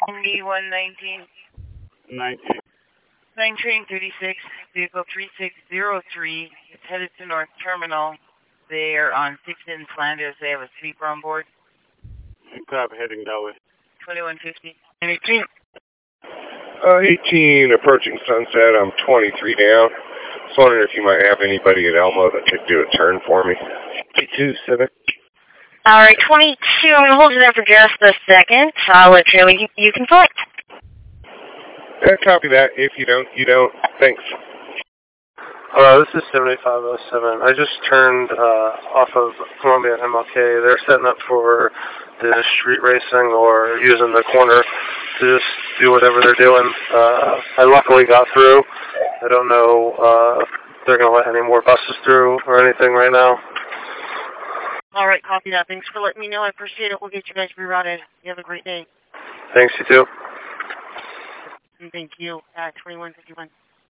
MD-119. 19. 9 train 36, vehicle 3603. It's headed to North Terminal. They are on 6 in Flanders. They have a sweeper on board. Copy, heading that way. 2150. 18. 18, approaching Sunset. I'm 23 down. Just wondering if you might have anybody at Elmo that could do a turn for me. 22, Civic. All right, 22. I'm going to hold it there for just a second. I'll let you know when you can select. Copy that. If you don't, you don't. Thanks. This is 7507. I just turned off of Columbia and MLK. They're setting up for the street racing or using the corner to just do whatever they're doing. I luckily got through. I don't know if they're going to let any more buses through or anything right now. All right, copy that. Thanks for letting me know. I appreciate it. We'll get you guys rerouted. You have a great day. Thanks, you too. And thank you. 2151.